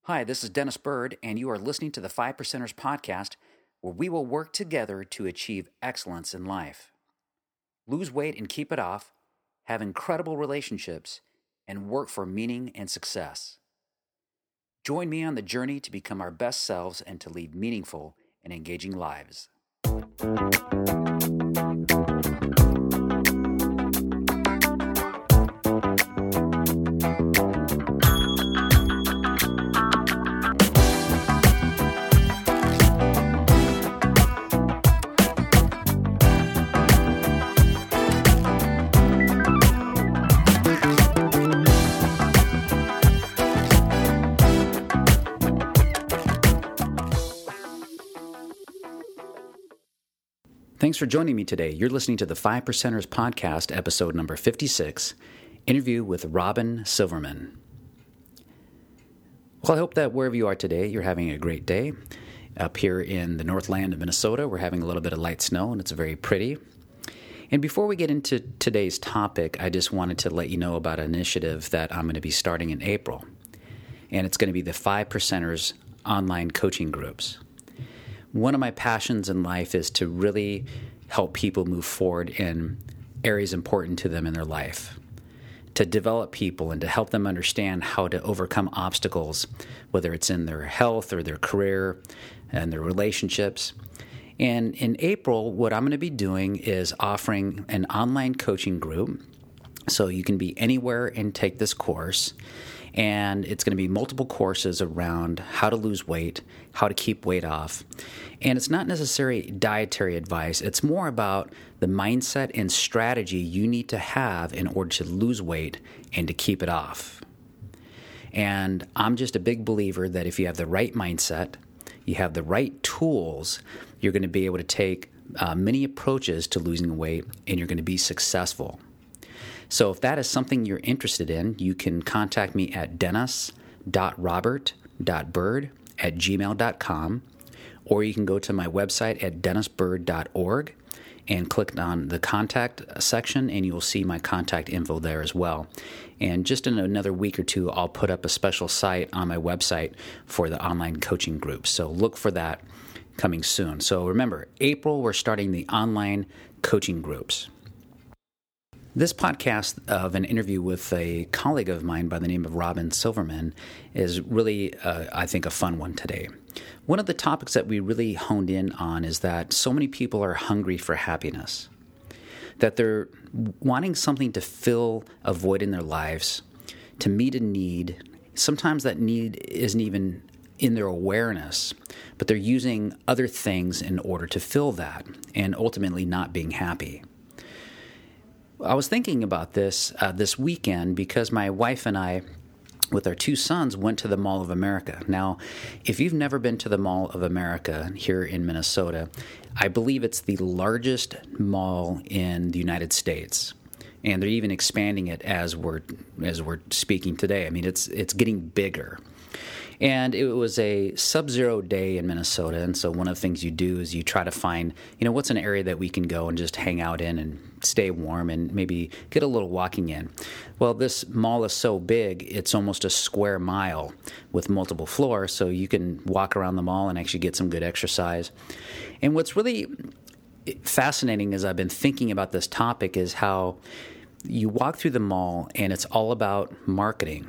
Hi, this is Dennis Bird, and you are listening to the 5 Percenters podcast, where we will work together to achieve excellence in life. Lose weight and keep it off, have incredible relationships, and work for meaning and success. Join me on the journey to become our best selves and to lead meaningful and engaging lives. Thanks for joining me today. You're listening to the 5 Percenters podcast, episode number 56, interview with Robin Silverman. Well, I hope that wherever you are today, you're having a great day. Up here in the Northland of Minnesota, we're having a little bit of light snow, and it's very pretty. And before we get into today's topic, I just wanted to let you know about an initiative that I'm going to be starting in April. And it's going to be the 5 Percenters online coaching groups. One of my passions in life is to really help people move forward in areas important to them in their life, to develop people and to help them understand how to overcome obstacles, whether it's in their health or their career and their relationships. And in April, what I'm going to be doing is offering an online coaching group. So you can be anywhere and take this course. And it's going to be multiple courses around how to lose weight, how to keep weight off. And it's not necessarily dietary advice. It's more about the mindset and strategy you need to have in order to lose weight and to keep it off. And I'm just a big believer that if you have the right mindset, you have the right tools, you're going to be able to take many approaches to losing weight, and you're going to be successful. So if that is something you're interested in, you can contact me at dennis.robert.bird@gmail.com, or you can go to my website at dennisbird.org and click on the contact section, and you'll see my contact info there as well. And just in another week or two, I'll put up a special site on my website for the online coaching group. So look for that coming soon. So remember, April, we're starting the online coaching groups. This podcast of an interview with a colleague of mine by the name of Robin Silverman is really, I think, a fun one today. One of the topics that we really honed in on is that so many people are hungry for happiness, that they're wanting something to fill a void in their lives, to meet a need. Sometimes that need isn't even in their awareness, but they're using other things in order to fill that and ultimately not being happy. I was thinking about this this weekend because my wife and I, with our 2 sons, went to the Mall of America. Now, if you've never been to the Mall of America here in Minnesota, I believe it's the largest mall in the United States. And they're even expanding it as we're speaking today. I mean, it's getting bigger. And it was a sub-zero day in Minnesota, and so one of the things you do is you try to find, what's an area that we can go and just hang out in and stay warm and maybe get a little walking in. Well, this mall is so big, it's almost a square mile with multiple floors, so you can walk around the mall and actually get some good exercise. And what's really fascinating as I've been thinking about this topic is how you walk through the mall and it's all about marketing.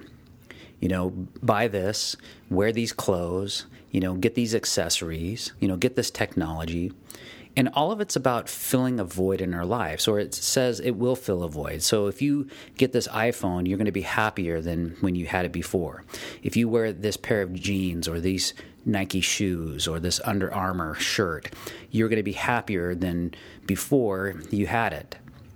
Buy this, wear these clothes, get these accessories, get this technology. And all of it's about filling a void in our lives, or it says it will fill a void. So if you get this iPhone, you're going to be happier than when you had it before. If you wear this pair of jeans or these Nike shoes or this Under Armour shirt, you're going to be happier than before you had it.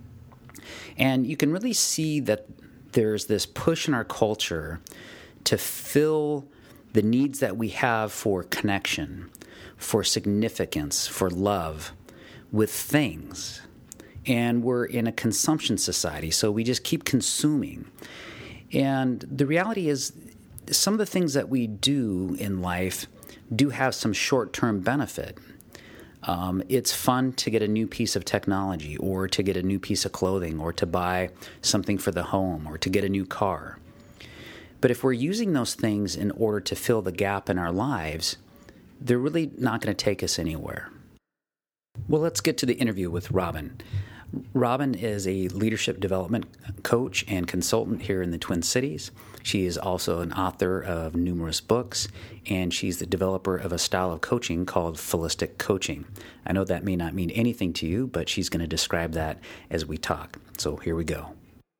And you can really see that there's this push in our culture to fill the needs that we have for connection, for significance, for love with things. And we're in a consumption society, so we just keep consuming. And the reality is some of the things that we do in life do have some short-term benefit. It's fun to get a new piece of technology or to get a new piece of clothing or to buy something for the home or to get a new car. But if we're using those things in order to fill the gap in our lives, they're really not going to take us anywhere. Well, let's get to the interview with Robin. Robin is a leadership development coach and consultant here in the Twin Cities. She is also an author of numerous books, and she's the developer of a style of coaching called Pholistic Coaching. I know that may not mean anything to you, but she's going to describe that as we talk. So here we go.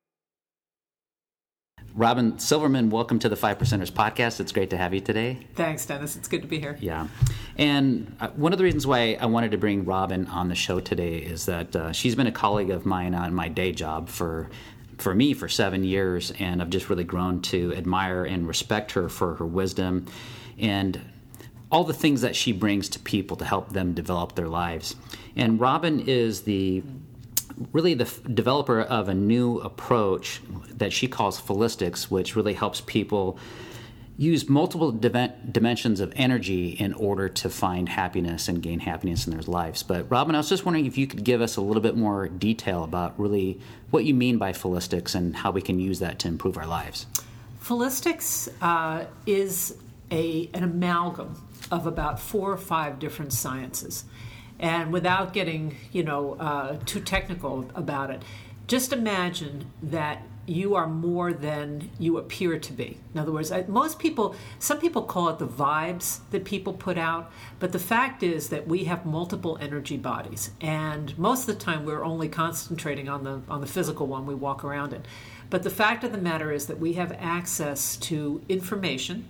Robin Silverman, welcome to the 5%ers podcast. It's great to have you today. Thanks, Dennis. It's good to be here. Yeah. And one of the reasons why I wanted to bring Robin on the show today is that she's been a colleague of mine on my day job for me for 7 years, and I've just really grown to admire and respect her for her wisdom and all the things that she brings to people to help them develop their lives. And Robin is really the developer of a new approach that she calls Pholistics, which really helps people use multiple dimensions of energy in order to find happiness and gain happiness in their lives. But Robin, I was just wondering if you could give us a little bit more detail about really what you mean by Pholistics and how we can use that to improve our lives. Pholistics is an amalgam of about 4 or 5 different sciences. And without getting, too technical about it, just imagine that you are more than you appear to be. In other words, some people call it the vibes that people put out, but the fact is that we have multiple energy bodies, and most of the time we're only concentrating on the physical one we walk around in. But the fact of the matter is that we have access to information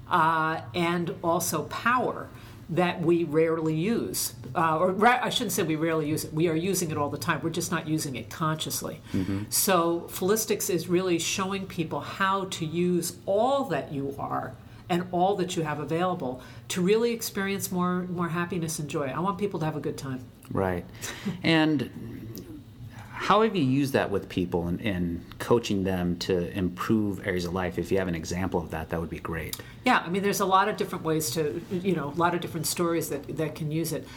and also power that we rarely use. I shouldn't say we rarely use it. We are using it all the time. We're just not using it consciously. Mm-hmm. So Pholistics is really showing people how to use all that you are and all that you have available to really experience more happiness and joy. I want people to have a good time. Right. And how have you used that with people and coaching them to improve areas of life? If you have an example of that would be great. Yeah, I mean, there's a lot of different ways to, a lot of different stories that can use it.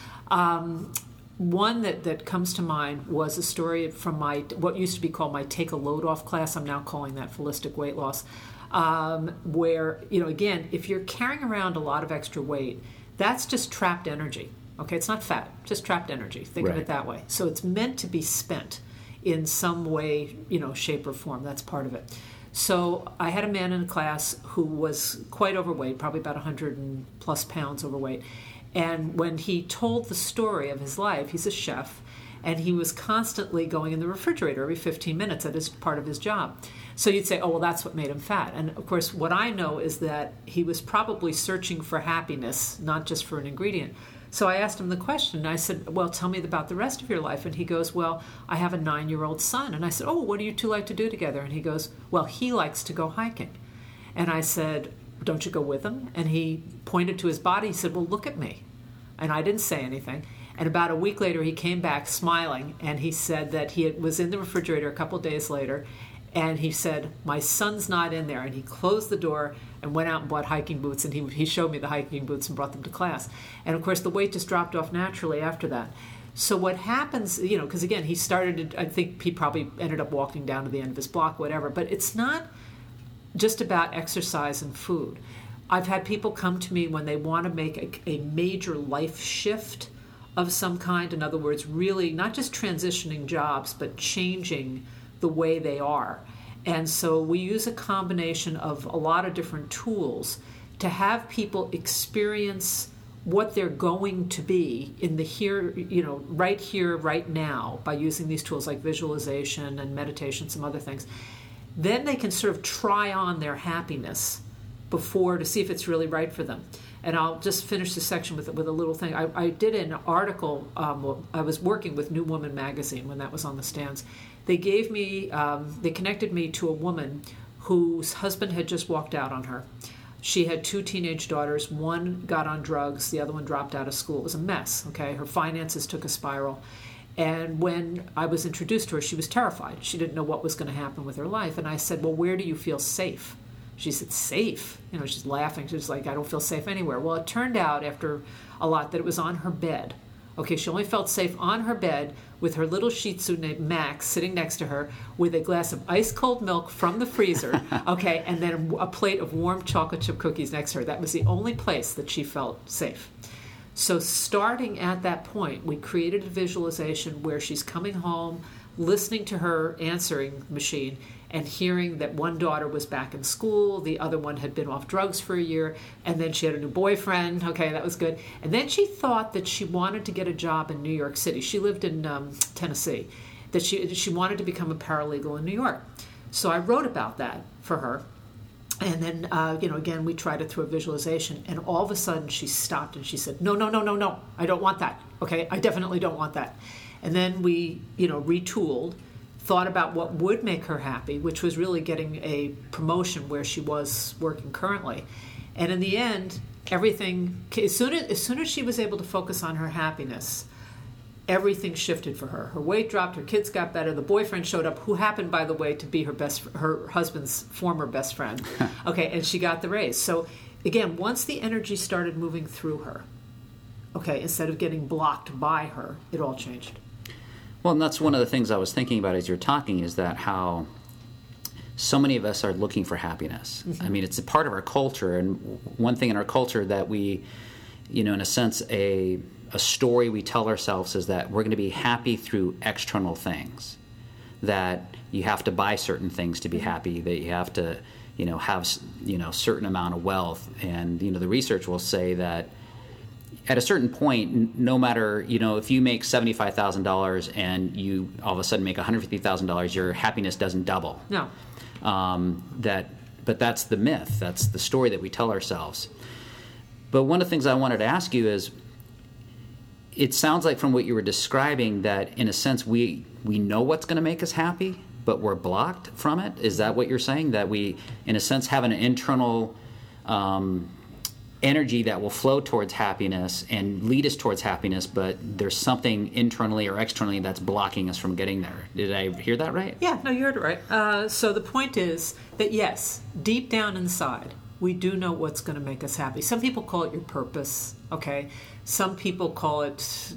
One that comes to mind was a story from what used to be called my Take a Load Off class. I'm now calling that Holistic Weight Loss, where, again, if you're carrying around a lot of extra weight, that's just trapped energy. Okay, it's not fat, just trapped energy. Think of it that way. So it's meant to be spent in some way, shape or form. That's part of it. So I had a man in a class who was quite overweight, probably about 100 and plus pounds overweight. And when he told the story of his life, he's a chef, and he was constantly going in the refrigerator every 15 minutes. That is part of his job. So you'd say, oh, well, that's what made him fat. And of course, what I know is that he was probably searching for happiness, not just for an ingredient. So I asked him the question, and I said, well, tell me about the rest of your life. And he goes, well, I have a 9-year-old son. And I said, oh, what do you two like to do together? And he goes, well, he likes to go hiking. And I said, don't you go with him? And he pointed to his body. He said, well, look at me. And I didn't say anything. And about a week later, he came back smiling, and he said that he was in the refrigerator a couple days later, and he said, my son's not in there. And he closed the door and went out and bought hiking boots, and he showed me the hiking boots and brought them to class. And, of course, the weight just dropped off naturally after that. So what happens, because, again, he started, I think he probably ended up walking down to the end of his block, whatever. But it's not just about exercise and food. I've had people come to me when they want to make a major life shift of some kind. In other words, really not just transitioning jobs, but changing the way they are. And so we use a combination of a lot of different tools to have people experience what they're going to be in the here, right now, by using these tools like visualization and meditation, some other things. Then they can sort of try on their happiness before to see if it's really right for them. And I'll just finish this section with a little thing. I did an article. I was working with New Woman magazine when that was on the stands. They gave me, they connected me to a woman whose husband had just walked out on her. She had 2 teenage daughters. One got on drugs. The other one dropped out of school. It was a mess. Okay, her finances took a spiral. And when I was introduced to her, she was terrified. She didn't know what was going to happen with her life. And I said, well, where do you feel safe? She said, safe? She's laughing. She was like, I don't feel safe anywhere. Well, it turned out after a lot that it was on her bed Okay, she only felt safe on her bed with her little Shih Tzu named Max sitting next to her with a glass of ice-cold milk from the freezer, okay, and then a plate of warm chocolate chip cookies next to her. That was the only place that she felt safe. So starting at that point, we created a visualization where she's coming home, listening to her answering machine, and hearing that one daughter was back in school, the other one had been off drugs for a year, and then she had a new boyfriend. Okay, that was good. And then she thought that she wanted to get a job in New York City. She lived in Tennessee. That she wanted to become a paralegal in New York. So I wrote about that for her. And then, again, we tried it through a visualization, and all of a sudden she stopped and she said, no, I don't want that. Okay, I definitely don't want that. And then we, retooled, thought about what would make her happy, which was really getting a promotion where she was working currently. And in the end, everything, as soon as she was able to focus on her happiness, everything shifted for her. Her weight dropped, her kids got better, the boyfriend showed up, who happened, by the way, to be her husband's former best friend. Okay, and she got the raise. So again, once the energy started moving through her, okay, instead of getting blocked by her, it all changed. Well, and that's one of the things I was thinking about as you're talking, is that how so many of us are looking for happiness. Mm-hmm. I mean, it's a part of our culture, and one thing in our culture that we, in a sense, a story we tell ourselves is that we're going to be happy through external things, that you have to buy certain things to be happy, that you have to, have, certain amount of wealth. And, the research will say that at a certain point, no matter, if you make $75,000 and you all of a sudden make $150,000, your happiness doesn't double. No. But that's the myth. That's the story that we tell ourselves. But one of the things I wanted to ask you is, it sounds like from what you were describing that, in a sense, we know what's going to make us happy, but we're blocked from it. Is that what you're saying? That we, in a sense, have an internal energy that will flow towards happiness and lead us towards happiness, but there's something internally or externally that's blocking us from getting there. Did I hear that right? Yeah, no, you heard it right. So the point is that, yes, deep down inside, we do know what's going to make us happy. Some people call it your purpose, okay? Some people call it,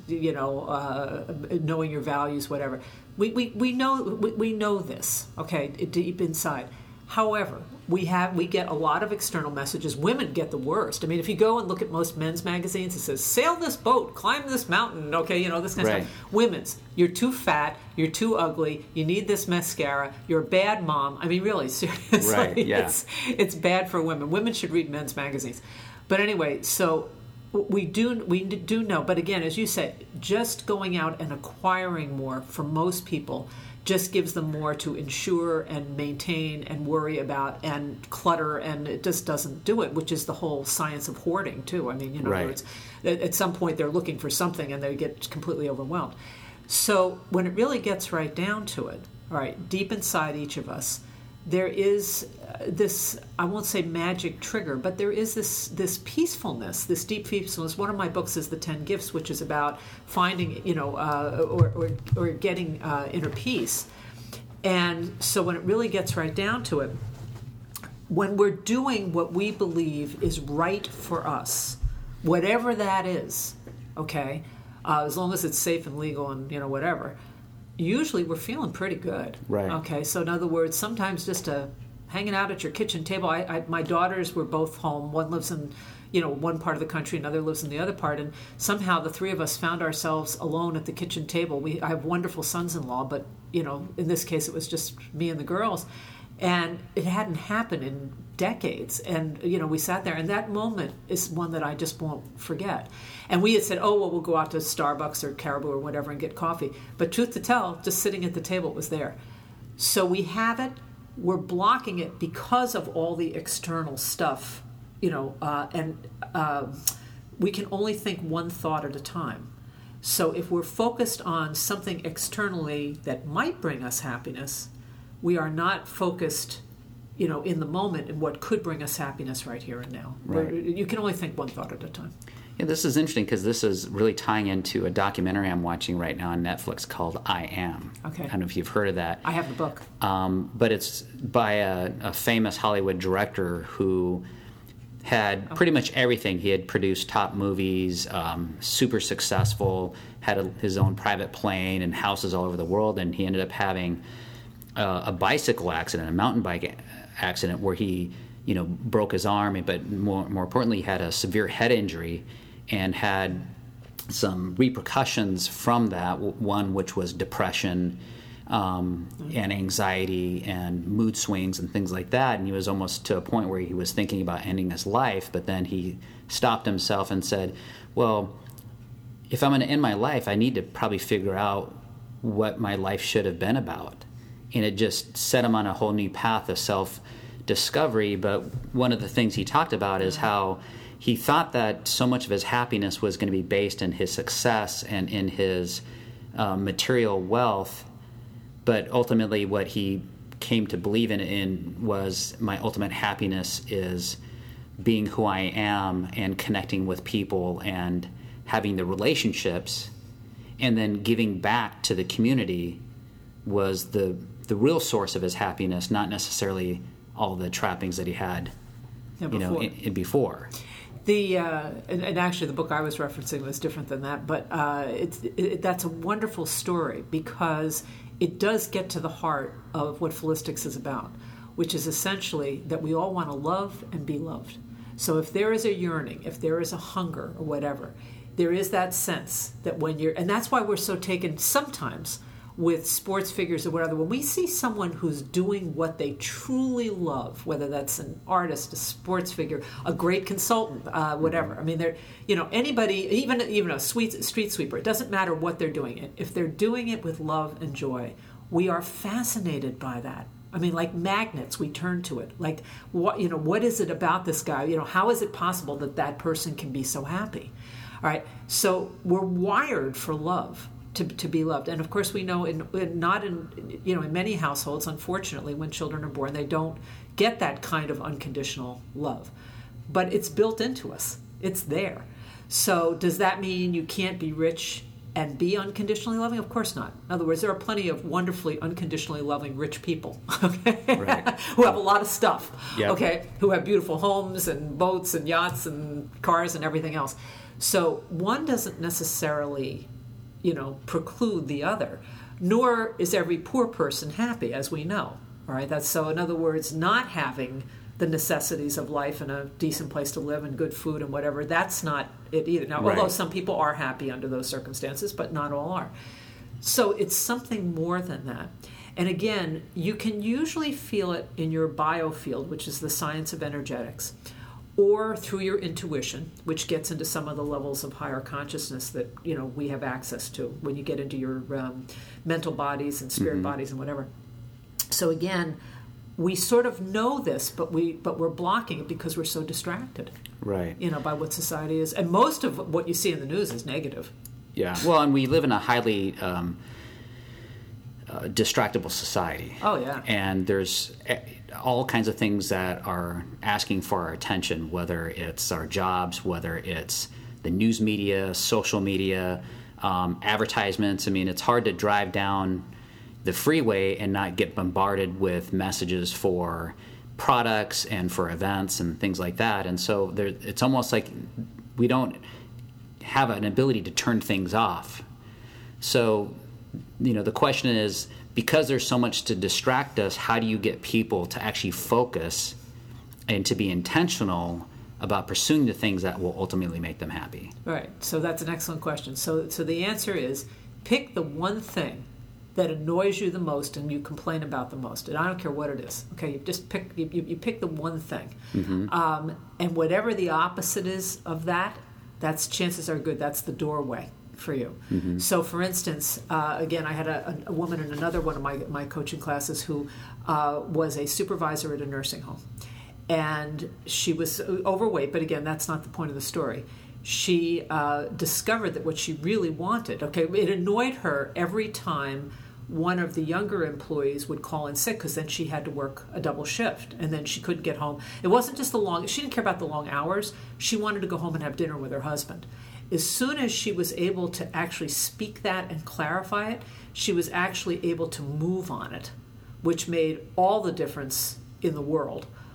knowing your values, whatever. We know this, okay, deep inside. However, we get a lot of external messages. Women get the worst. I mean, if you go and look at most men's magazines, it says, sail this boat, climb this mountain, okay, this kind of stuff. Women's, you're too fat, you're too ugly, you need this mascara, you're a bad mom. I mean, really, seriously, right, yeah. It's bad for women. Women should read men's magazines. But anyway, so we do know, but again, as you said, just going out and acquiring more for most people just gives them more to insure and maintain and worry about and clutter, and it just doesn't do it, which is the whole science of hoarding too. I mean, right. It's, at some point they're looking for something and they get completely overwhelmed. So when it really gets right down to it, all right, deep inside each of us, there is this, I won't say magic trigger, but there is this peacefulness, this deep peacefulness. One of my books is The 10 Gifts, which is about finding, or getting inner peace. And so when it really gets right down to it, when we're doing what we believe is right for us, whatever that is, okay, as long as it's safe and legal and, whatever, usually we're feeling pretty good. Right. Okay, so in other words, sometimes just hanging out at your kitchen table. My daughters were both home. One lives in, one part of the country, another lives in the other part, and somehow the three of us found ourselves alone at the kitchen table. I have wonderful sons-in-law, but, in this case it was just me and the girls. And it hadn't happened in decades. And, we sat there, and that moment is one that I just won't forget. And we had said, we'll go out to Starbucks or Caribou or whatever and get coffee. But truth to tell, just sitting at the table, it was there. So we have it. We're blocking it because of all the external stuff, and we can only think one thought at a time. So if we're focused on something externally that might bring us happiness, we are not focused, in the moment in what could bring us happiness right here and now. Right. You can only think one thought at a time. Yeah, this is interesting because this is really tying into a documentary I'm watching right now on Netflix called I Am. Okay. I don't know if you've heard of that. I have the book. But it's by a famous Hollywood director who had pretty much everything. He had produced top movies, super successful, had his own private plane and houses all over the world, and he ended up having a bicycle accident, a mountain bike accident, where he, broke his arm, but more importantly, had a severe head injury and had some repercussions from that. One which was depression and anxiety and mood swings and things like that. And he was almost to a point where he was thinking about ending his life, but then he stopped himself and said, well, if I'm going to end my life, I need to probably figure out what my life should have been about. And it just set him on a whole new path of self-discovery. But one of the things he talked about is how he thought that so much of his happiness was going to be based in his success and in his material wealth. But ultimately what he came to believe in was, my ultimate happiness is being who I am and connecting with people and having the relationships, and then giving back to the community was the real source of his happiness, not necessarily all the trappings that he had before. And actually the book I was referencing was different than that, but that's a wonderful story because it does get to the heart of what Philistics is about, which is essentially that we all want to love and be loved. So if there is a yearning, if there is a hunger or whatever, there is that sense that when you're, and that's why we're so taken sometimes with sports figures or whatever, when we see someone who's doing what they truly love, whether that's an artist, a sports figure, a great consultant, whatever. I mean, they're, anybody, even a street sweeper, it doesn't matter what they're doing. If they're doing it with love and joy, we are fascinated by that. I mean, like magnets, we turn to it. Like, what is it about this guy? How is it possible that that person can be so happy? All right, so we're wired for love. To be loved, and of course we know in many households, unfortunately, when children are born, they don't get that kind of unconditional love, but it's built into us. It's there. So does that mean you can't be rich and be unconditionally loving? Of course not. In other words, there are plenty of wonderfully unconditionally loving rich people, okay, right. who have a lot of stuff, yep. Okay, who have beautiful homes and boats and yachts and cars and everything else. So one doesn't necessarily preclude the other, nor is every poor person happy, as we know. All right, that's so. In other words, not having the necessities of life and a decent place to live and good food and whatever, that's not it either. Now, right. Although some people are happy under those circumstances, but not all are. So it's something more than that. And again, you can usually feel it in your biofield, which is the science of energetics, or through your intuition, which gets into some of the levels of higher consciousness that we have access to when you get into your mental bodies and spirit bodies and whatever. So again, we sort of know this, but we're blocking it because we're so distracted, right? By what society is, and most of what you see in the news is negative. Yeah. Well, and we live in a highly distractible society. Oh yeah. And there's all kinds of things that are asking for our attention, whether it's our jobs, whether it's the news media, social media, advertisements. I mean, it's hard to drive down the freeway and not get bombarded with messages for products and for events and things like that. And so it's almost like we don't have an ability to turn things off. So, the question is, because there's so much to distract us, how do you get people to actually focus and to be intentional about pursuing the things that will ultimately make them happy? Right. So that's an excellent question. So the answer is, pick the one thing that annoys you the most and you complain about the most. And I don't care what it is. Okay, you just pick you pick the one thing. Mm-hmm. And whatever the opposite is of that, that's chances are good. That's the doorway for you. Mm-hmm. So for instance, again, I had a woman in another one of my coaching classes who was a supervisor at a nursing home. And she was overweight, but again, that's not the point of the story. She discovered that what she really wanted, it annoyed her every time one of the younger employees would call in sick, because then she had to work a double shift, and then she couldn't get home. It wasn't just she didn't care about the long hours. She wanted to go home and have dinner with her husband. As soon as she was able to actually speak that and clarify it, she was actually able to move on it, which made all the difference in the world.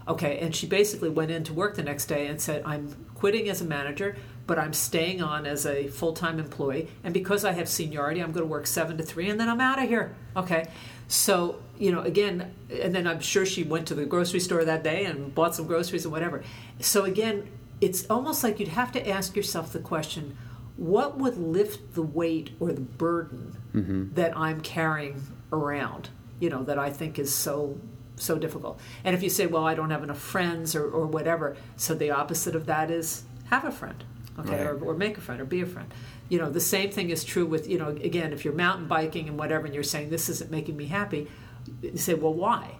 Okay, and she basically went into work the next day and said, I'm quitting as a manager, but I'm staying on as a full-time employee. And because I have seniority, I'm going to work 7 to 3, and then I'm out of here. Okay, so, again, and then I'm sure she went to the grocery store that day and bought some groceries and whatever. So again, it's almost like you'd have to ask yourself the question, what would lift the weight or the burden that I'm carrying around, that I think is so difficult. And if you say, well, I don't have enough friends or whatever, so the opposite of that is have a friend, okay, right. or make a friend or be a friend. The same thing is true with, again, if you're mountain biking and whatever, and you're saying this isn't making me happy, you say, well, why?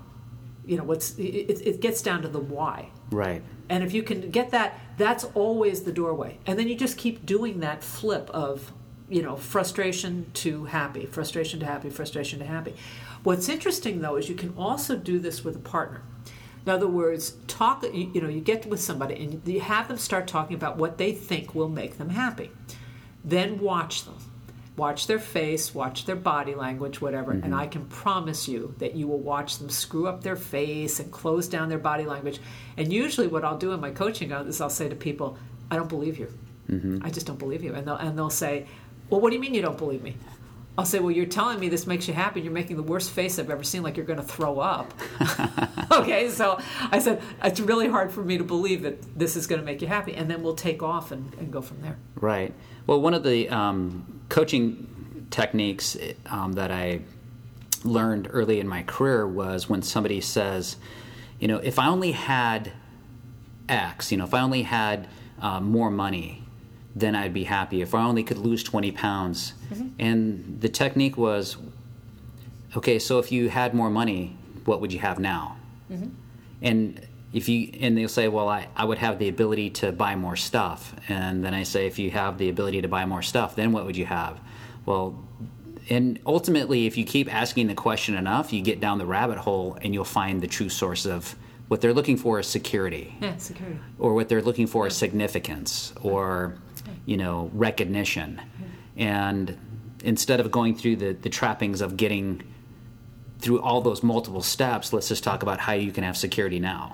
It gets down to the why. Right. And if you can get that, that's always the doorway. And then you just keep doing that flip of, frustration to happy, frustration to happy, frustration to happy. What's interesting, though, is you can also do this with a partner. In other words, you get with somebody and you have them start talking about what they think will make them happy. Then watch them. Watch their face, watch their body language, whatever, and I can promise you that you will watch them screw up their face and close down their body language. And usually what I'll do in my coaching is I'll say to people, I don't believe you. I just don't believe you. And they'll say, well, what do you mean you don't believe me? I'll say, well, you're telling me this makes you happy, and you're making the worst face I've ever seen, like you're going to throw up. Okay, so I said, it's really hard for me to believe that this is going to make you happy, and then we'll take off and go from there. Right. Well, one of the coaching techniques that I learned early in my career was when somebody says, if I only had X, if I only had more money, then I'd be happy. If I only could lose 20 pounds. And the technique was, okay, so if you had more money, what would you have now? And they'll say, well, I would have the ability to buy more stuff. And then I say, if you have the ability to buy more stuff, then what would you have? Well, and ultimately, if you keep asking the question enough, you get down the rabbit hole and you'll find the true source of what they're looking for is security. Yeah, security. Or what they're looking for is significance or, recognition. And instead of going through the trappings of getting through all those multiple steps, let's just talk about how you can have security now.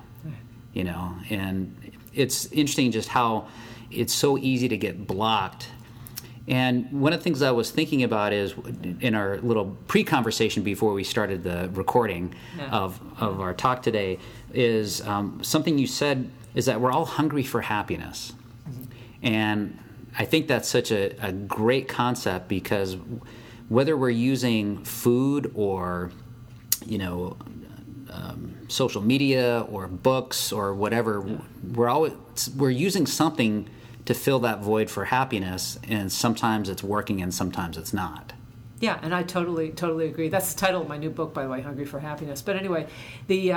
And it's interesting just how it's so easy to get blocked. And one of the things I was thinking about is in our little pre-conversation before we started the recording of our talk today is something you said is that we're all hungry for happiness. And I think that's such a great concept because whether we're using food or, social media or books or whatever, we're using something to fill that void for happiness, and sometimes it's working and sometimes it's not. Yeah, and I totally agree. That's the title of my new book, by the way, Hungry for Happiness. But anyway, the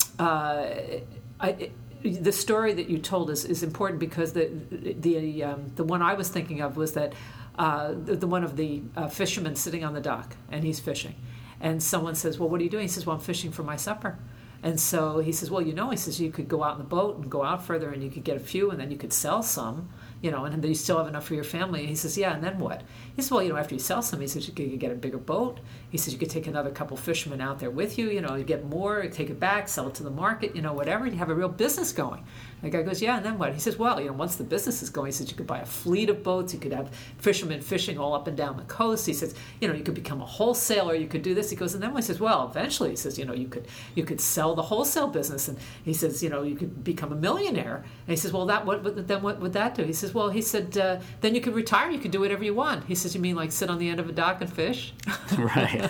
story that you told is important because the one I was thinking of was that the one of the fishermen sitting on the dock, and he's fishing. And someone says, well, what are you doing? He says, well, I'm fishing for my supper. And so he says, well, he says, you could go out in the boat and go out further and you could get a few and then you could sell some, and then you still have enough for your family. And he says, yeah, and then what? He says, well, after you sell some, he says, you could get a bigger boat. He says, you could take another couple fishermen out there with you, you get more, take it back, sell it to the market, whatever. You have a real business going. The guy goes, yeah, and then what? He says, well, once the business is going, he says, you could buy a fleet of boats. You could have fishermen fishing all up and down the coast. He says, you could become a wholesaler. You could do this. He goes, and then he says, well, eventually, he says, you could sell the wholesale business. And he says, you could become a millionaire. And he says, well, what would that do? He says, well, then you could retire. You could do whatever you want. He says, you mean like sit on the end of a dock and fish? Right.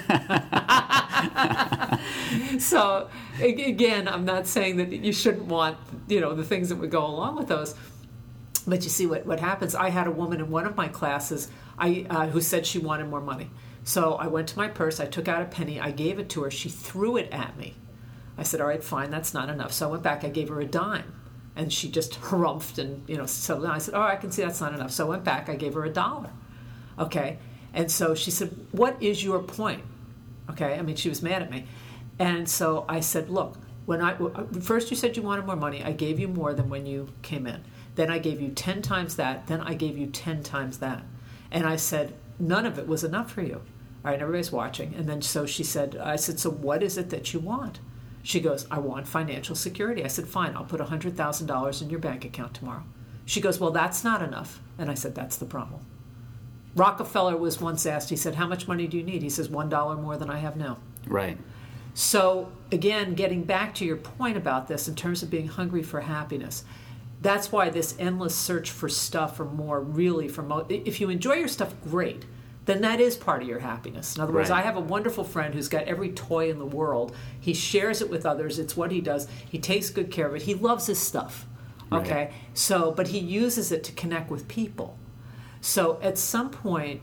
So, again, I'm not saying that you shouldn't want, the things that would go along with those. But you see what happens. I had a woman in one of my classes who said she wanted more money. So I went to my purse. I took out a penny. I gave it to her. She threw it at me. I said, all right, fine, that's not enough. So I went back. I gave her a dime. And she just harumphed and, settled down. I said, oh, I can see that's not enough. So I went back. I gave her $1. Okay. And so she said, what is your point? Okay. I mean, she was mad at me. And so I said, look, first you said you wanted more money. I gave you more than when you came in. Then I gave you 10 times that. Then I gave you 10 times that. And I said, none of it was enough for you. All right, everybody's watching. And then so she said, I said, so what is it that you want? She goes, I want financial security. I said, fine, I'll put $100,000 in your bank account tomorrow. She goes, well, that's not enough. And I said, that's the problem. Rockefeller was once asked, he said, how much money do you need? He says, $1 more than I have now. Right. So again, getting back to your point about this in terms of being hungry for happiness, that's why this endless search for stuff or more really if you enjoy your stuff, great. Then that is part of your happiness. In other words, Right. I have a wonderful friend who's got every toy in the world. He shares it with others. It's what he does. He takes good care of it. He loves his stuff. Okay? Right. But he uses it to connect with people. So at some point,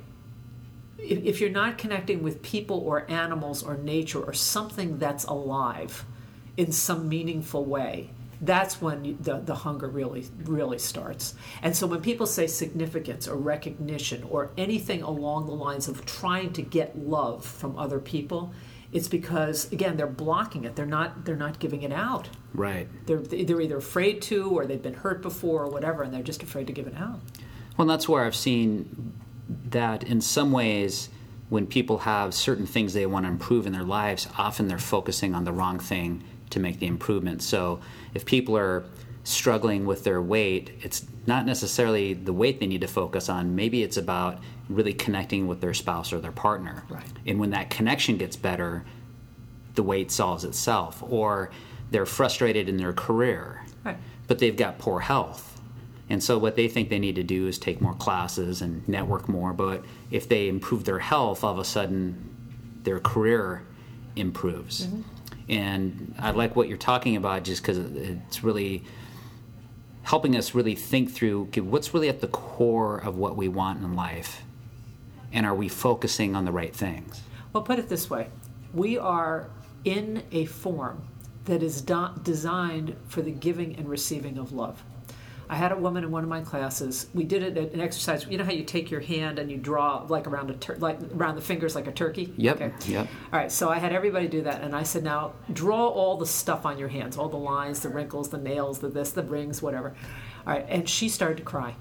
if you're not connecting with people or animals or nature or something that's alive in some meaningful way, that's when the hunger really starts. And so when people say significance or recognition or anything along the lines of trying to get love from other people, it's because, again, they're blocking it. They're not giving it out. Right. They're either afraid to, or they've been hurt before or whatever, and they're just afraid to give it out. Well, that's where I've seen that in some ways when people have certain things they want to improve in their lives, often they're focusing on the wrong thing to make the improvement. So if people are struggling with their weight, it's not necessarily the weight they need to focus on. Maybe it's about really connecting with their spouse or their partner. Right. And when that connection gets better, the weight solves itself. Or they're frustrated in their career, Right. but they've got poor health. And so what they think they need to do is take more classes and network more. But if they improve their health, all of a sudden their career improves. Mm-hmm. And I like what you're talking about just because it's really helping us really think through, okay, what's really at the core of what we want in life? And are we focusing on the right things? Well, put it this way. We are in a form that is designed for the giving and receiving of love. I had a woman in one of my classes. We did it at an exercise. You know how you take your hand and you draw like around around the fingers like a turkey? Yep. Okay. Yep. All right. So I had everybody do that, and I said, now draw all the stuff on your hands, all the lines, the wrinkles, the nails, the rings, whatever. All right. And she started to cry.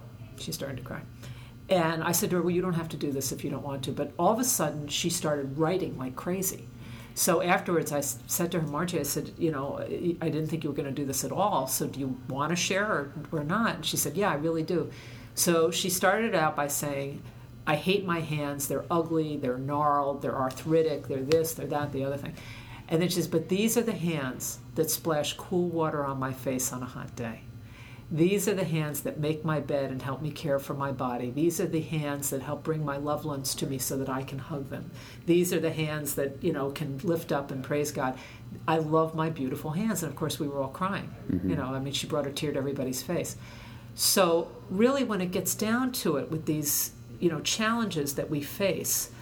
And I said to her, well, you don't have to do this if you don't want to. But all of a sudden, she started writing like crazy. So afterwards, I said to her, Margie, I said, I didn't think you were going to do this at all. So do you want to share or not? And she said, yeah, I really do. So she started out by saying, I hate my hands. They're ugly. They're gnarled. They're arthritic. They're this, they're that, the other thing. And then she says, but these are the hands that splash cool water on my face on a hot day. These are the hands that make my bed and help me care for my body. These are the hands that help bring my loved ones to me so that I can hug them. These are the hands that, can lift up and praise God. I love my beautiful hands. And of course, we were all crying. Mm-hmm. She brought a tear to everybody's face. So really, when it gets down to it with these, challenges that we face,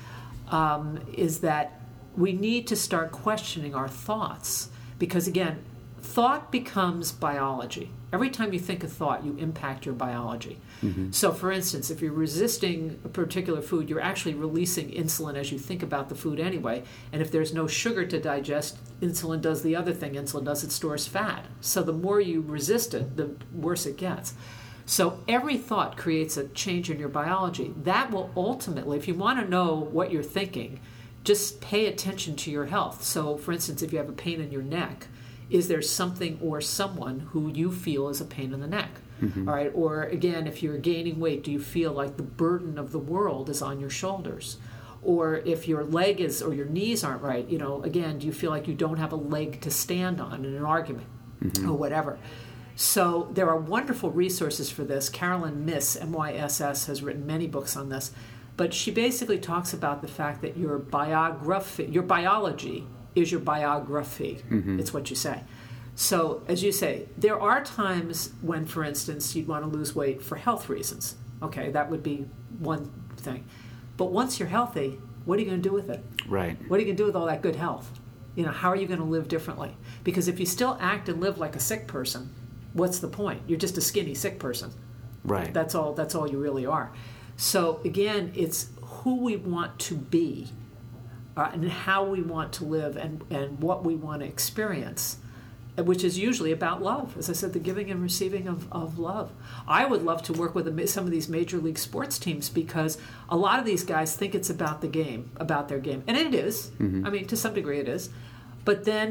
is that we need to start questioning our thoughts. Because again, thought becomes biology. Every time you think a thought, you impact your biology. Mm-hmm. So, for instance, if you're resisting a particular food, you're actually releasing insulin as you think about the food anyway. And if there's no sugar to digest, insulin does the other thing. Insulin does, it stores fat. So the more you resist it, the worse it gets. So every thought creates a change in your biology. That will ultimately, if you want to know what you're thinking, just pay attention to your health. So, for instance, if you have a pain in your neck, is there something or someone who you feel is a pain in the neck? Mm-hmm. All right. Or again, if you're gaining weight, do you feel like the burden of the world is on your shoulders? Or if your leg is or your knees aren't right, again, do you feel like you don't have a leg to stand on in an argument or whatever? So there are wonderful resources for this. Carolyn Myss, M-Y-S-S, has written many books on this. But she basically talks about the fact that your biology is your biography. Mm-hmm. It's what you say. So, as you say, there are times when, for instance, you'd want to lose weight for health reasons. Okay, that would be one thing. But once you're healthy, what are you going to do with it? Right. What are you going to do with all that good health? How are you going to live differently? Because if you still act and live like a sick person, what's the point? You're just a skinny, sick person. Right. That's all you really are. So, again, it's who we want to be. And how we want to live and what we want to experience, which is usually about love. As I said, the giving and receiving of love. I would love to work with some of these major league sports teams because a lot of these guys think it's about the game, about their game. And it is. Mm-hmm. To some degree it is. But then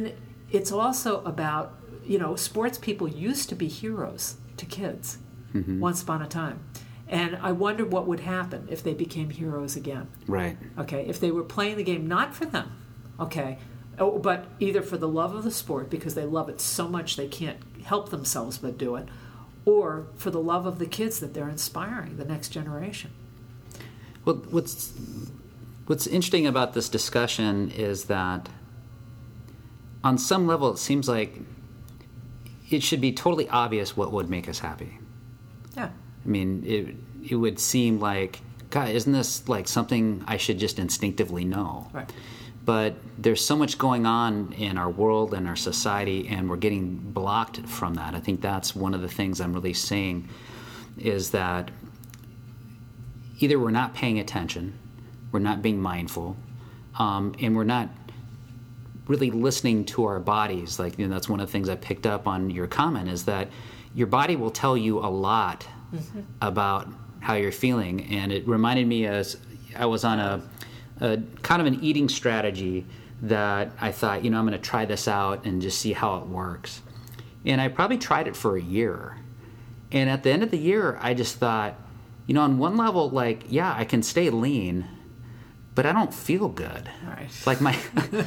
it's also about, sports people used to be heroes to kids once upon a time. And I wonder what would happen if they became heroes again. Right. Okay, if they were playing the game not for them, okay, but either for the love of the sport because they love it so much they can't help themselves but do it, or for the love of the kids that they're inspiring, the next generation. Well, what's interesting about this discussion is that on some level it seems like it should be totally obvious what would make us happy. Yeah. I mean, it would seem like, God, isn't this like something I should just instinctively know? Right. But there's so much going on in our world and our society, and we're getting blocked from that. I think that's one of the things I'm really seeing is that either we're not paying attention, we're not being mindful, and we're not really listening to our bodies. Like, that's one of the things I picked up on your comment is that your body will tell you a lot about how you're feeling. And it reminded me as I was on a kind of an eating strategy that I thought, I'm going to try this out and just see how it works. And I probably tried it for a year. And at the end of the year, I just thought, on one level, like, yeah, I can stay lean, but I don't feel good. Right. Like my,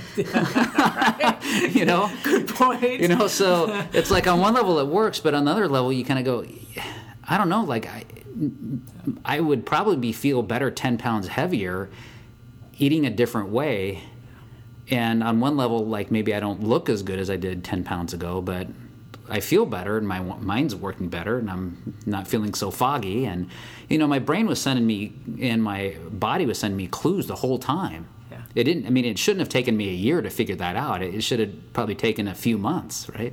Good point. So it's like on one level it works, but on the other level you kind of go, I don't know, like I would probably feel better 10 pounds heavier eating a different way. And on one level, like maybe I don't look as good as I did 10 pounds ago, but I feel better and my mind's working better and I'm not feeling so foggy. And, my brain was sending me and my body was sending me clues the whole time. Yeah. It shouldn't have taken me a year to figure that out. It should have probably taken a few months, right?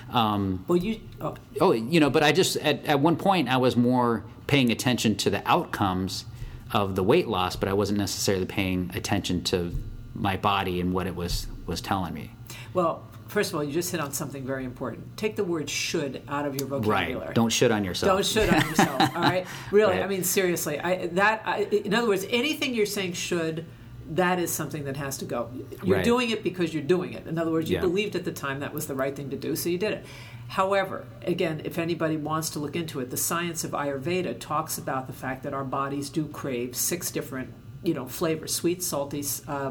But I just, at one point I was more paying attention to the outcomes of the weight loss, but I wasn't necessarily paying attention to my body and what it was telling me. Well, first of all, you just hit on something very important. Take the word should out of your vocabulary. Right. Don't should on yourself. Don't should on yourself, all right? Really, Right. I mean, seriously. In other words, anything you're saying should, that is something that has to go. You're Right. doing it because you're doing it. In other words, you Yeah. believed at the time that was the right thing to do, so you did it. However, again, if anybody wants to look into it, the science of Ayurveda talks about the fact that our bodies do crave 6 different, flavors: sweet, salty,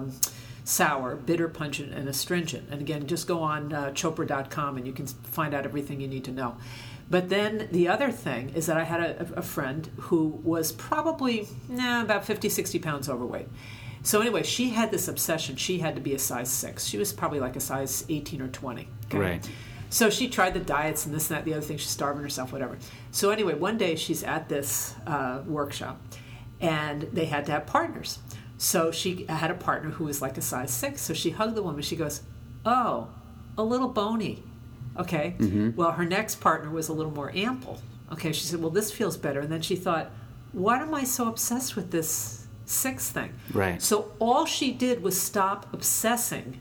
sour, bitter, pungent, and astringent. And again, just go on Chopra.com and you can find out everything you need to know. But then the other thing is that I had a friend who was probably about 50, 60 pounds overweight. So anyway, she had this obsession. She had to be a size 6. She was probably like a size 18 or 20. Okay? Right. So she tried the diets and this and that, the other thing. She's starving herself, whatever. So anyway, one day she's at this workshop, and they had to have partners. So she had a partner who was like a size 6. So she hugged the woman. She goes, "Oh, a little bony." Okay. Mm-hmm. Well, her next partner was a little more ample. Okay. She said, "Well, this feels better." And then she thought, "Why am I so obsessed with this 6 thing?" Right. So all she did was stop obsessing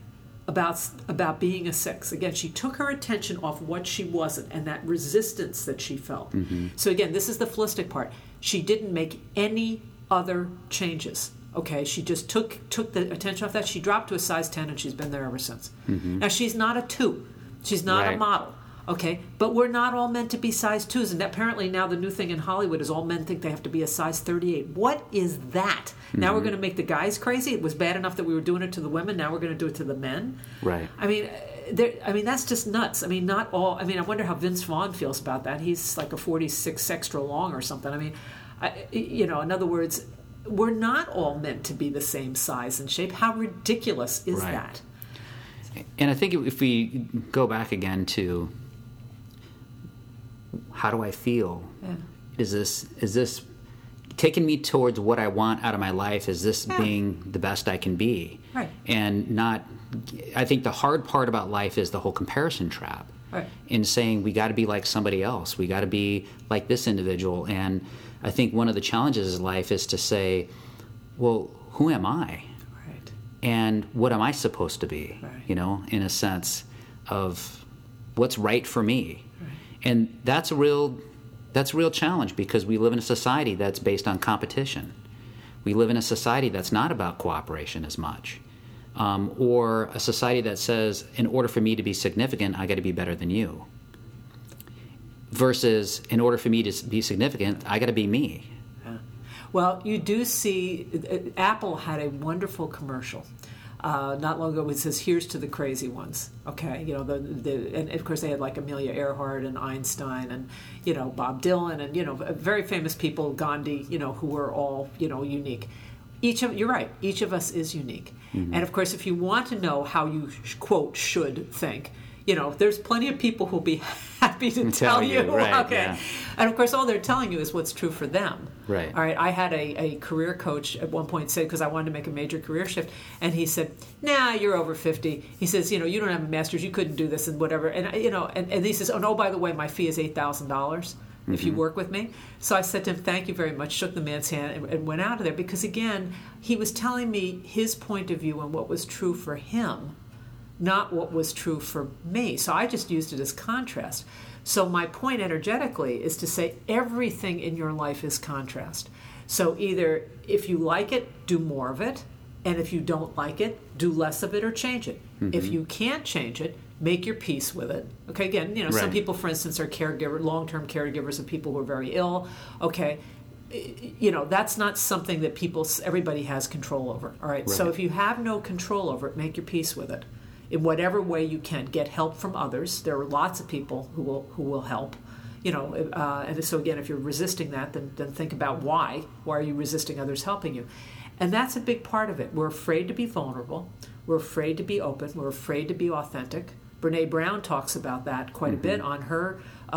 about being a 6. Again, she took her attention off what she wasn't and that resistance that she felt. Mm-hmm. So again, this is the Pholistic part. She didn't make any other changes. Okay, she just took the attention off that. She dropped to a size 10 and she's been there ever since. Mm-hmm. Now she's not a 2. She's not Right. a model. Okay, but we're not all meant to be size 2s, and apparently now the new thing in Hollywood is all men think they have to be a size 38. What is that? Now we're going to make the guys crazy? It was bad enough that we were doing it to the women. Now we're going to do it to the men. Right. I mean, that's just nuts. I mean, not all. I mean, I wonder how Vince Vaughn feels about that. He's like a 46 extra long or something. I mean, in other words, we're not all meant to be the same size and shape. How ridiculous is Right. that? And I think if we go back again to how do I feel? Yeah. Is this taking me towards what I want out of my life? Is this being the best I can be? Right. And not, I think the hard part about life is the whole comparison trap. Right. In saying we got to be like somebody else. We got to be like this individual. And I think one of the challenges in life is to say, well, who am I? Right. And what am I supposed to be? Right. In a sense of what's right for me. Right. And that's a real challenge because we live in a society that's based on competition. We live in a society that's not about cooperation as much. or a society that says, in order for me to be significant, I got to be better than you. Versus, in order for me to be significant, I got to be me. Yeah. Well, you do see, Apple had a wonderful commercial not long ago. It says, "Here's to the crazy ones." Okay, you know, and of course they had like Amelia Earhart and Einstein and, you know, Bob Dylan and, you know, very famous people, Gandhi, you know, who were all, you know, unique. You're right. Each of us is unique. Mm-hmm. And of course, if you want to know how you quote should think, you know, there's plenty of people who'll be happy to tell you. Right, okay. Yeah. And of course, all they're telling you is what's true for them. Right. All right. I had a career coach at one point say, because I wanted to make a major career shift, and he said, "Nah, you're over 50." He says, "You know, you don't have a master's, you couldn't do this and whatever." And you know, and he says, "Oh no, by the way, my fee is $8,000 if you work with me." So I said to him, "Thank you very much." Shook the man's hand and went out of there, because again, he was telling me his point of view and what was true for him, not what was true for me. So I just used it as contrast. So my point energetically is to say everything in your life is contrast. So either if you like it, do more of it, and if you don't like it, do less of it or change it. Mm-hmm. If you can't change it, make your peace with it. Okay, again, you know, some people, for instance, are long-term caregivers of people who are very ill. Okay, you know, that's not something that everybody has control over. All right, so if you have no control over it, make your peace with it. In whatever way you can, get help from others. There are lots of people who will help, you know. And so again, if you're resisting that, then think about why. Why are you resisting others helping you? And that's a big part of it. We're afraid to be vulnerable. We're afraid to be open. We're afraid to be authentic. Brene Brown talks about that quite a bit on her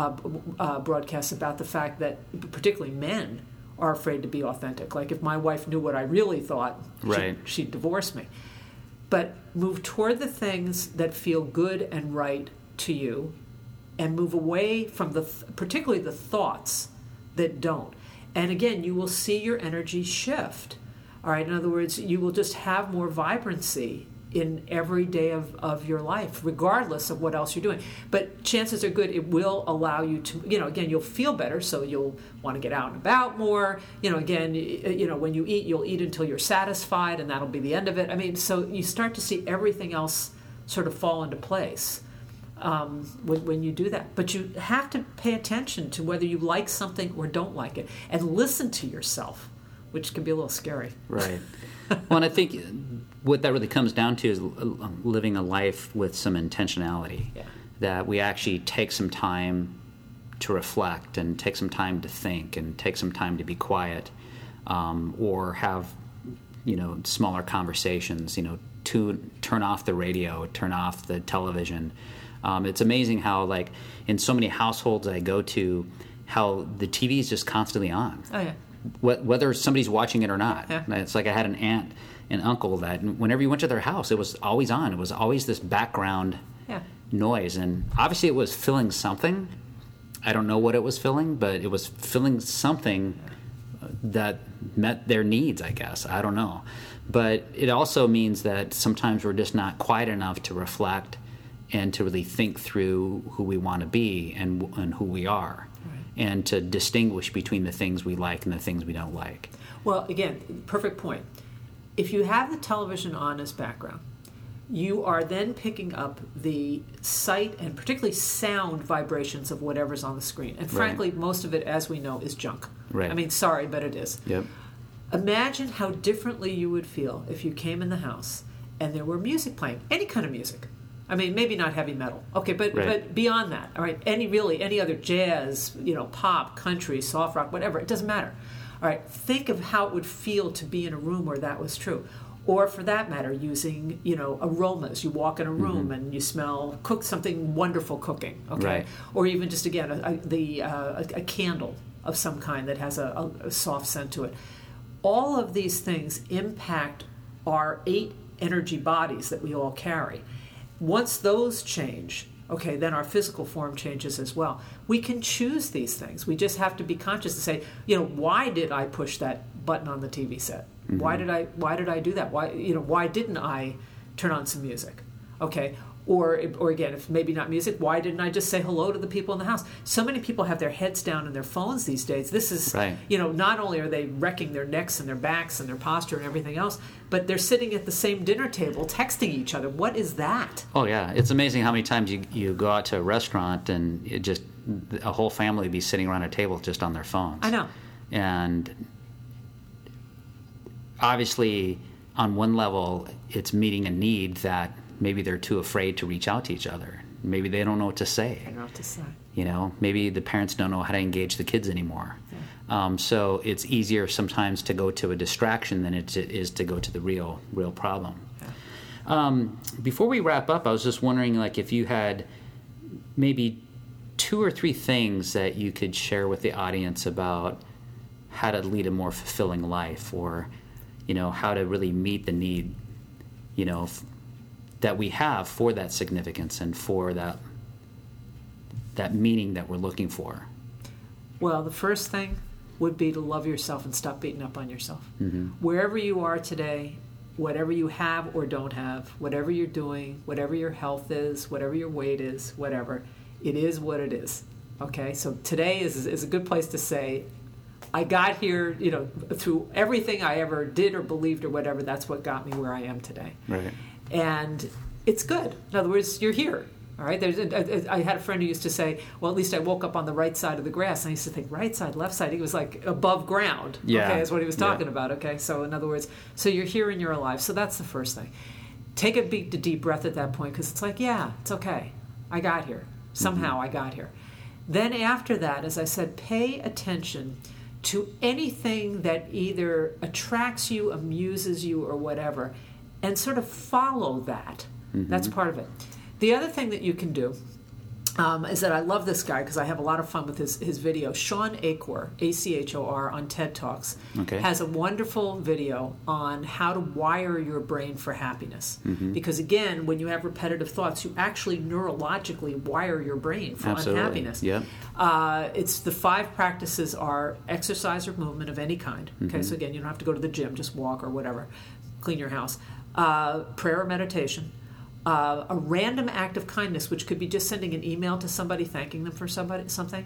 broadcasts, about the fact that particularly men are afraid to be authentic. Like if my wife knew what I really thought, she'd divorce me. But move toward the things that feel good and right to you, and move away from particularly the thoughts that don't. And again, you will see your energy shift. All right. In other words, you will just have more vibrancy in every day of your life, regardless of what else you're doing. But chances are good it will allow you to, you know, again, you'll feel better, so you'll want to get out and about more. You know, again, you know, when you eat, you'll eat until you're satisfied, and that'll be the end of it. I mean, so you start to see everything else sort of fall into place when you do that. But you have to pay attention to whether you like something or don't like it, and listen to yourself, which can be a little scary. Right. Well, and I think what that really comes down to is living a life with some intentionality. Yeah. That we actually take some time to reflect, and take some time to think, and take some time to be quiet, or have, you know, smaller conversations. You know, turn off the radio, turn off the television. It's amazing how, like, in so many households I go to, how the TV is just constantly on. Oh yeah. Whether somebody's watching it or not. Yeah. It's like I had an aunt and uncle that whenever you went to their house, it was always on. It was always this background noise. And obviously it was filling something. I don't know what it was filling, but it was filling something that met their needs, I guess. I don't know. But it also means that sometimes we're just not quiet enough to reflect and to really think through who we want to be and who we are. And to distinguish between the things we like and the things we don't like. Well, again, perfect point. If you have the television on as background, you are then picking up the sight and particularly sound vibrations of whatever's on the screen. And frankly, most of it, as we know, is junk. Right. I mean, sorry, but it is. Yep. Imagine how differently you would feel if you came in the house and there were music playing, any kind of music. I mean, maybe not heavy metal. Okay, but beyond that, all right, any other jazz, you know, pop, country, soft rock, whatever, it doesn't matter. All right, think of how it would feel to be in a room where that was true. Or for that matter, using, you know, aromas. You walk in a room and you smell something wonderful cooking, okay? Right. Or even just, again, a candle of some kind that has a soft scent to it. All of these things impact our 8 energy bodies that we all carry. Once those change, okay, then our physical form changes as well. We can choose these things. We just have to be conscious and say, you know, why did I push that button on the TV set? Mm-hmm. Why did I do that? Why didn't I turn on some music? Okay. Or again, if maybe not music, why didn't I just say hello to the people in the house? So many people have their heads down in their phones these days. This is, right. Not only are they wrecking their necks and their backs and their posture and everything else, but they're sitting at the same dinner table texting each other. What is that? Oh, yeah. It's amazing how many times you go out to a restaurant and it just a whole family be sitting around a table just on their phones. I know. And obviously, on one level, it's meeting a need that maybe they're too afraid to reach out to each other. Maybe they don't know what to say. I don't know what to say. Maybe the parents don't know how to engage the kids anymore. Yeah. So it's easier sometimes to go to a distraction than it is to go to the real problem. Yeah. Before we wrap up, I was just wondering, if you had maybe 2 or 3 things that you could share with the audience about how to lead a more fulfilling life, or how to really meet the need, that we have for that significance and for that meaning that we're looking for. Well, the first thing would be to love yourself and stop beating up on yourself. Mm-hmm. Wherever you are today, whatever you have or don't have, whatever you're doing, whatever your health is, whatever your weight is, whatever, it is what it is. Okay? So today is a good place to say, I got here, through everything I ever did or believed or whatever, that's what got me where I am today. Right. And it's good. In other words, you're here. All right. I had a friend who used to say, well, at least I woke up on the right side of the grass. And I used to think, right side, left side. He was like above ground. Yeah. Okay, that's what he was talking about. Okay. So in other words, so you're here and you're alive. So that's the first thing. Take a deep breath at that point, because it's like, yeah, it's okay. I got here. Somehow I got here. Then after that, as I said, pay attention to anything that either attracts you, amuses you, or whatever, and sort of follow that. Mm-hmm. That's part of it. The other thing that you can do is that I love this guy because I have a lot of fun with his video. Sean Achor, A-C-H-O-R, on TED Talks, has a wonderful video on how to wire your brain for happiness. Mm-hmm. Because again, when you have repetitive thoughts, you actually neurologically wire your brain for unhappiness. Yeah. It's the 5 practices are exercise or movement of any kind. Okay, so again, you don't have to go to the gym, just walk or whatever, clean your house. Prayer or meditation. A random act of kindness, which could be just sending an email to somebody, thanking them for something.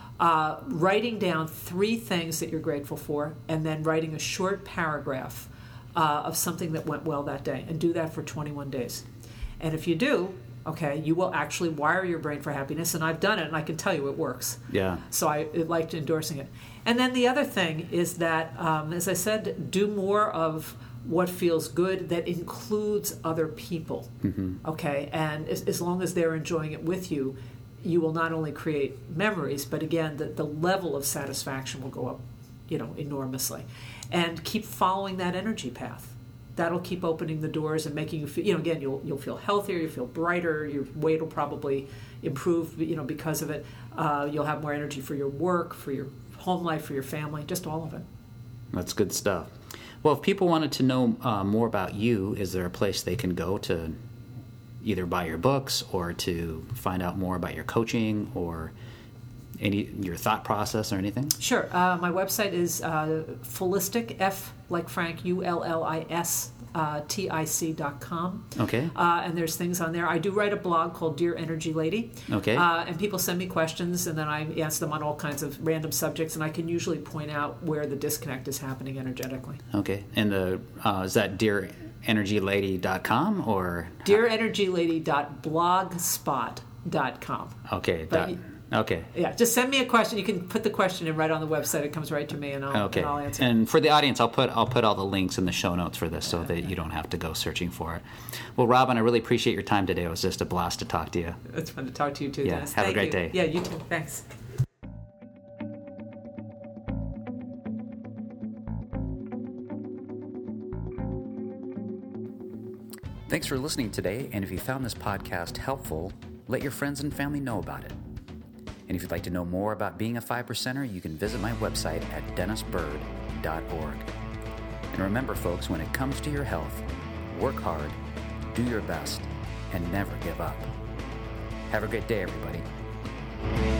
Writing down 3 things that you're grateful for, and then writing a short paragraph of something that went well that day. And do that for 21 days. And if you do, you will actually wire your brain for happiness. And I've done it, and I can tell you it works. Yeah. So I liked endorsing it. And then the other thing is that, as I said, do more of what feels good that includes other people. Mm-hmm. Okay, and as long as they're enjoying it with you, you will not only create memories, but again, the level of satisfaction will go up, enormously. And keep following that energy path. That'll keep opening the doors and making you feel, again, you'll feel healthier, you'll feel brighter, your weight will probably improve, because of it. You'll have more energy for your work, for your home life, for your family, just all of it. That's good stuff. Well, if people wanted to know more about you, is there a place they can go to either buy your books or to find out more about your coaching or your thought process or anything? Sure. My website is Fullistic, F like Frank, ULLIS, TIC.com. Okay. And there's things on there. I do write a blog called Dear Energy Lady. Okay. And people send me questions, and then I answer them on all kinds of random subjects, and I can usually point out where the disconnect is happening energetically. Okay. And is that DearEnergyLady.com or? DearEnergyLady.blogspot.com. Okay. Okay. Yeah, just send me a question. You can put the question in right on the website. It comes right to me, and I'll answer. And for the audience, I'll put all the links in the show notes for this so that you don't have to go searching for it. Well, Robin, I really appreciate your time today. It was just a blast to talk to you. It's fun to talk to you too, Dennis. Have a great day. Yeah, you too. Thanks. Thanks for listening today, and if you found this podcast helpful, let your friends and family know about it. And if you'd like to know more about being a 5%er, you can visit my website at DennisByrd.org. And remember, folks, when it comes to your health, work hard, do your best, and never give up. Have a great day, everybody.